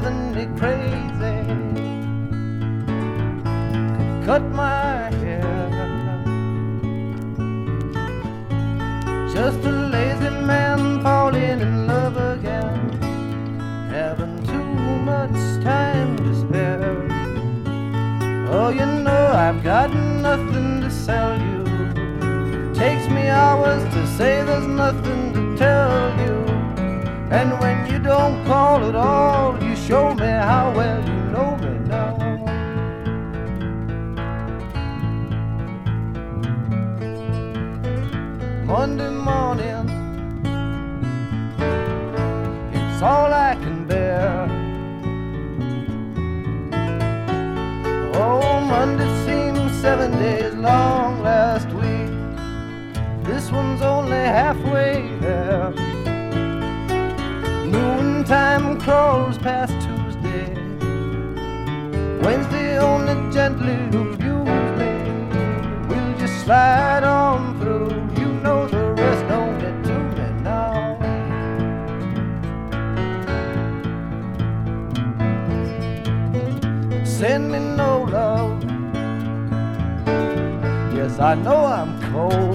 driving me crazy. Could cut my hair. Just a lazy man falling in love again, having too much time to spare. Oh, you know I've got nothing to sell you. Takes me hours to say there's nothing to tell you. And when you don't call at all, you show me how well you know me now. Monday morning, it's all I can bear. Oh, Monday seems 7 days long last week. This one's only halfway there. Noontime crawls past Tuesday. Wednesday only gently refused me. We'll just slide on through. You know the rest don't get to me now. Send me no love. Yes, I know I'm cold,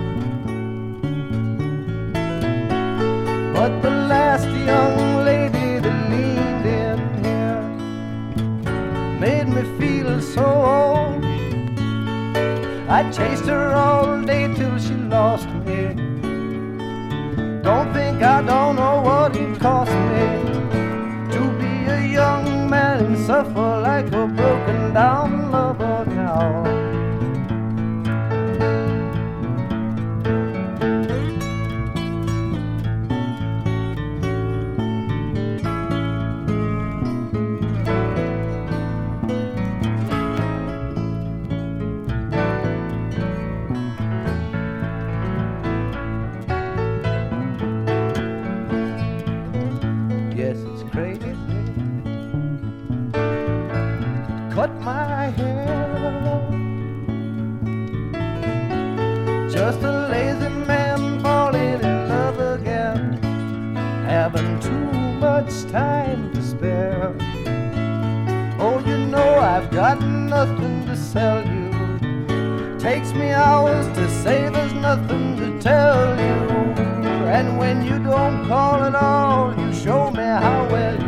but the last young lady that leaned in here made me feel so old. I chased her all day till she lost me. Don't think I don't know what it cost me to be a young man and suffer like a broken down lover now. Yes, it's crazy. Cut my hair. Just a lazy man falling in love again, having too much time to spare. Oh, you know I've got nothing to sell you. Takes me hours to say there's nothing to tell you. And when you don't call at all, you show me how well